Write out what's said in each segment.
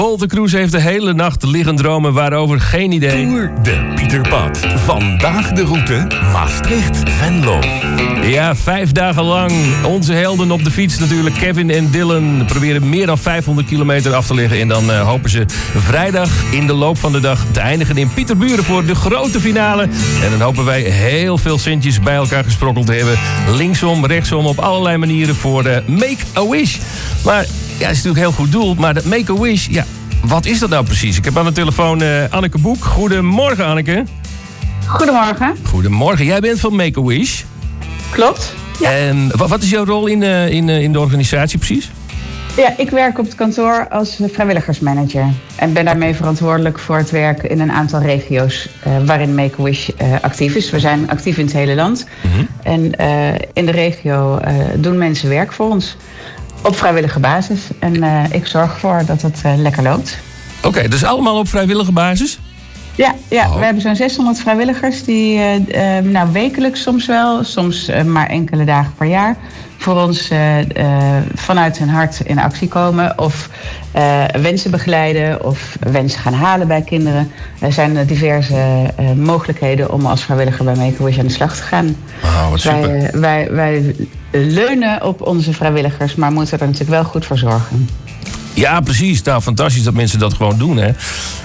Wolter Kroes heeft de hele nacht liggen dromen, waarover geen idee. Tour de Pieterpad. Vandaag de route Maastricht-Venlo. Ja, 5 dagen lang. Onze helden op de fiets natuurlijk. Kevin en Dylan proberen meer dan 500 kilometer af te leggen. En dan hopen ze vrijdag in de loop van de dag te eindigen in Pieterburen voor de grote finale. En dan hopen wij heel veel centjes bij elkaar gesprokkeld te hebben. Linksom, rechtsom, op allerlei manieren voor Make-A-Wish. Maar ja, het is natuurlijk een heel goed doel. Maar dat Make-A-Wish, ja, wat is dat nou precies? Ik heb aan de telefoon Anneke Boek. Goedemorgen, Anneke. Goedemorgen. Goedemorgen. Jij bent van Make-A-Wish. Klopt. Ja. En wat is jouw rol in de organisatie precies? Ja, ik werk op het kantoor als vrijwilligersmanager. En ben daarmee verantwoordelijk voor het werk in een aantal regio's waarin Make-A-Wish actief is. We zijn actief in het hele land. Mm-hmm. En in de regio doen mensen werk voor ons. Op vrijwillige basis. En ik zorg ervoor dat het lekker loopt. Oké, dus allemaal op vrijwillige basis? Ja, we hebben zo'n 600 vrijwilligers die wekelijks soms wel, soms maar enkele dagen per jaar voor ons vanuit hun hart in actie komen of wensen begeleiden of wensen gaan halen bij kinderen. Er zijn diverse mogelijkheden om als vrijwilliger bij Make-A-Wish aan de slag te gaan. Oh, wat super. Wij leunen op onze vrijwilligers, maar moeten er natuurlijk wel goed voor zorgen. Ja, precies. Nou, fantastisch dat mensen dat gewoon doen, hè.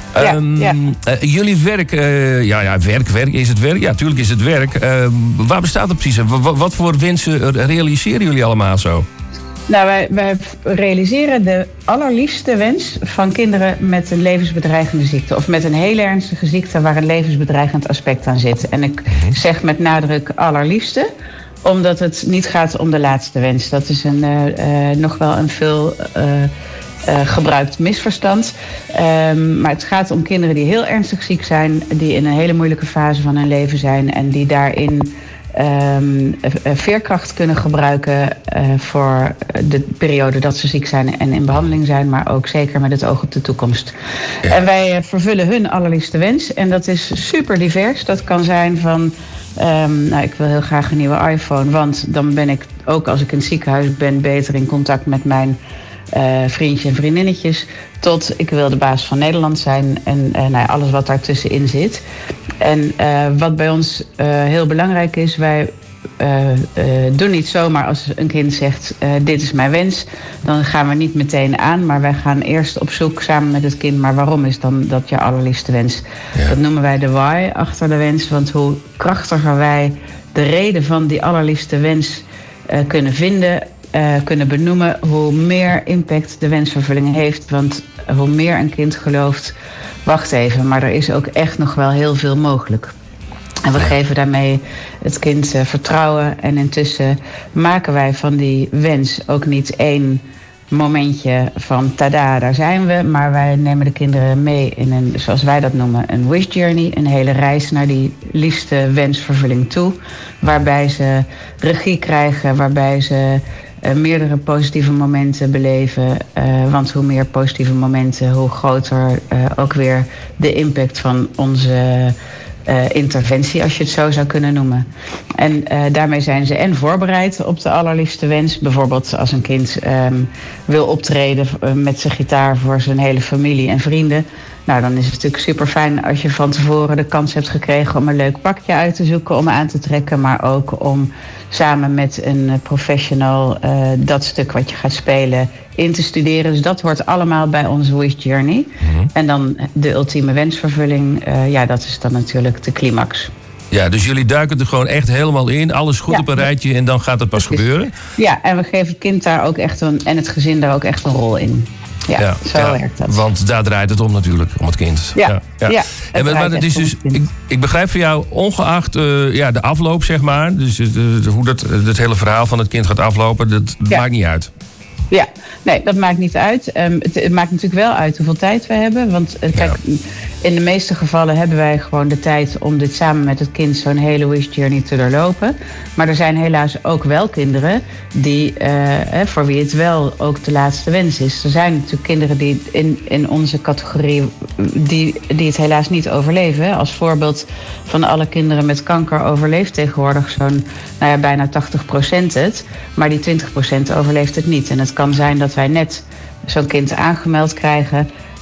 Jullie werk, werk, is het werk? Ja, tuurlijk is het werk. Waar bestaat het precies? Wat voor wensen realiseren jullie allemaal zo? Nou, wij realiseren de allerliefste wens van kinderen met een levensbedreigende ziekte. Of met een heel ernstige ziekte waar een levensbedreigend aspect aan zit. En ik zeg met nadruk allerliefste, omdat het niet gaat om de laatste wens. Dat is nog wel een veel gebruikt misverstand. Maar het gaat om kinderen die heel ernstig ziek zijn, die in een hele moeilijke fase van hun leven zijn en die daarin veerkracht kunnen gebruiken voor de periode dat ze ziek zijn en in behandeling zijn, maar ook zeker met het oog op de toekomst. Ja. En wij vervullen hun allerliefste wens en dat is super divers. Dat kan zijn van ik wil heel graag een nieuwe iPhone, want dan ben ik ook als ik in het ziekenhuis ben beter in contact met mijn vriendjes en vriendinnetjes, tot ik wil de baas van Nederland zijn en alles wat daartussenin zit. En wat bij ons heel belangrijk is, wij doen niet zomaar als een kind zegt dit is mijn wens, dan gaan we niet meteen aan, maar wij gaan eerst op zoek samen met het kind, maar waarom is dan dat je allerliefste wens? Ja. Dat noemen wij de why achter de wens, want hoe krachtiger wij de reden van die allerliefste wens kunnen vinden, kunnen benoemen, hoe meer impact de wensvervulling heeft. Want hoe meer een kind gelooft, wacht even, maar er is ook echt nog wel heel veel mogelijk. En we geven daarmee het kind vertrouwen. En intussen maken wij van die wens ook niet één momentje van tada, daar zijn we. Maar wij nemen de kinderen mee in een, zoals wij dat noemen, een wish journey. Een hele reis naar die liefste wensvervulling toe. Waarbij ze regie krijgen, waarbij ze meerdere positieve momenten beleven. Want hoe meer positieve momenten, hoe groter ook weer de impact van onze interventie, als je het zo zou kunnen noemen. En daarmee zijn ze en voorbereid op de allerliefste wens. Bijvoorbeeld als een kind wil optreden met zijn gitaar voor zijn hele familie en vrienden. Nou, dan is het natuurlijk super fijn als je van tevoren de kans hebt gekregen om een leuk pakje uit te zoeken om aan te trekken. Maar ook om samen met een professional dat stuk wat je gaat spelen in te studeren. Dus dat hoort allemaal bij onze Wish Journey. Mm-hmm. En dan de ultieme wensvervulling, dat is dan natuurlijk de climax. Ja, dus jullie duiken er gewoon echt helemaal in. Alles goed op een rijtje en dan gaat het pas gebeuren? Ja, en we geven het kind daar ook echt en het gezin daar ook echt een rol in. Ja, zo werkt dat. Want daar draait het om natuurlijk, om het kind. Ja. En maar het is dus, ik begrijp van jou, ongeacht de afloop, zeg maar. Dus hoe dat hele verhaal van het kind gaat aflopen, dat maakt niet uit. Ja, nee, dat maakt niet uit. Het maakt natuurlijk wel uit hoeveel tijd we hebben. Want kijk, in de meeste gevallen hebben wij gewoon de tijd om dit samen met het kind zo'n hele wish journey te doorlopen. Maar er zijn helaas ook wel kinderen die, voor wie het wel ook de laatste wens is. Er zijn natuurlijk kinderen die in onze categorie die het helaas niet overleven. Als voorbeeld van alle kinderen met kanker overleeft tegenwoordig zo'n bijna 80% het. Maar die 20% overleeft het niet. En het kan zijn dat wij net zo'n kind aangemeld krijgen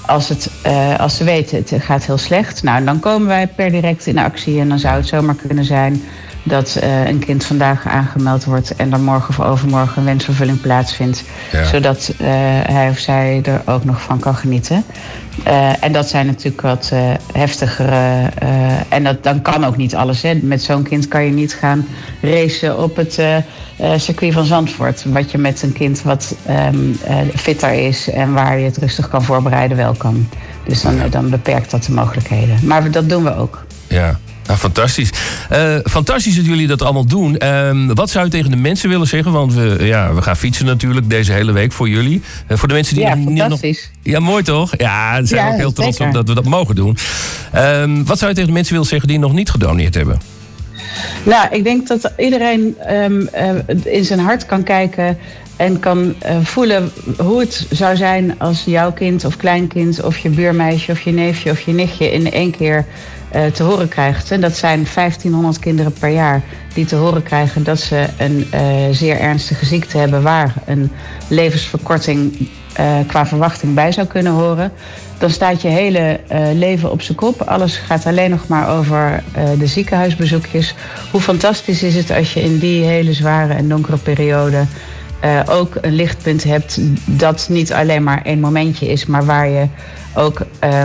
als ze weten het gaat heel slecht, nou, dan komen wij per direct in actie. En dan zou het zomaar kunnen zijn dat een kind vandaag aangemeld wordt en dan morgen of overmorgen een wensvervulling plaatsvindt. Ja. Zodat hij of zij er ook nog van kan genieten. En dat zijn natuurlijk wat heftigere. En dan kan ook niet alles. Hè. Met zo'n kind kan je niet gaan racen op het circuit van Zandvoort. Wat je met een kind wat fitter is en waar je het rustig kan voorbereiden wel kan. Dus dan beperkt dat de mogelijkheden. Maar dat doen we ook. Ja. Nou, fantastisch. Fantastisch dat jullie dat allemaal doen. Wat zou je tegen de mensen willen zeggen? Want we gaan fietsen natuurlijk deze hele week voor jullie. Voor de mensen die fantastisch. Ja, mooi toch? Ja, daar zijn we ook heel trots op dat we dat mogen doen. Wat zou je tegen de mensen willen zeggen die nog niet gedoneerd hebben? Nou, ik denk dat iedereen in zijn hart kan kijken en kan voelen hoe het zou zijn als jouw kind of kleinkind of je buurmeisje of je neefje of je nichtje in één keer te horen krijgt. En dat zijn 1500 kinderen per jaar die te horen krijgen dat ze een zeer ernstige ziekte hebben waar een levensverkorting qua verwachting bij zou kunnen horen. Dan staat je hele leven op zijn kop. Alles gaat alleen nog maar over de ziekenhuisbezoekjes. Hoe fantastisch is het als je in die hele zware en donkere periode ook een lichtpunt hebt dat niet alleen maar één momentje is, maar waar je ook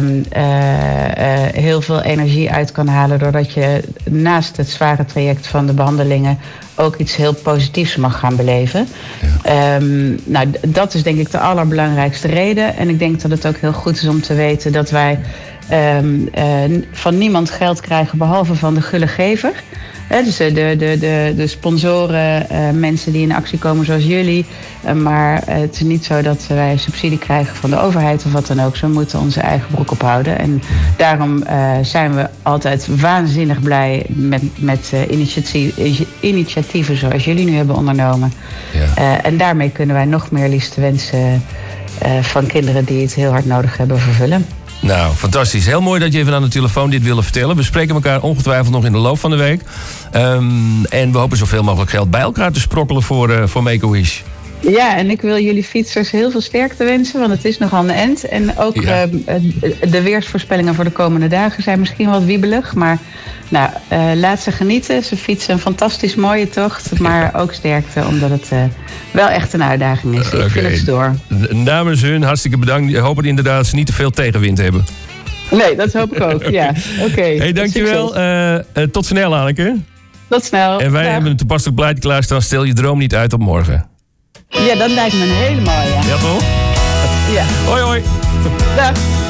heel veel energie uit kan halen doordat je naast het zware traject van de behandelingen ook iets heel positiefs mag gaan beleven. Ja. Nou, dat is denk ik de allerbelangrijkste reden. En ik denk dat het ook heel goed is om te weten dat wij van niemand geld krijgen behalve van de gulle gever. Dus de sponsoren, mensen die in actie komen zoals jullie. Maar het is niet zo dat wij subsidie krijgen van de overheid of wat dan ook. We moeten onze eigen broek ophouden. En daarom zijn we altijd waanzinnig blij met initiatieven zoals jullie nu hebben ondernomen. Ja. En daarmee kunnen wij nog meer liefste wensen van kinderen die het heel hard nodig hebben vervullen. Nou, fantastisch. Heel mooi dat je even aan de telefoon dit wilde vertellen. We spreken elkaar ongetwijfeld nog in de loop van de week. En we hopen zoveel mogelijk geld bij elkaar te sprokkelen voor Make-A-Wish. Ja, en ik wil jullie fietsers heel veel sterkte wensen, want het is nogal een end. En ook de weersvoorspellingen voor de komende dagen zijn misschien wat wiebelig. Maar nou, laat ze genieten. Ze fietsen een fantastisch mooie tocht, maar ook sterkte, omdat het wel echt een uitdaging is. Ik vind het stoer. Namens hun, hartstikke bedankt. Ik hoop inderdaad dat ze niet te veel tegenwind hebben. Nee, dat hoop ik ook, ja. Oké. Hey, dankjewel. Tot snel, Anneke. Tot snel. En wij hebben een toepasselijk plaatje klaarstaan. Stel je droom niet uit op morgen. Ja, dat lijkt me een hele mooie. Ja, toch? Ja. Hoi, hoi. Dag.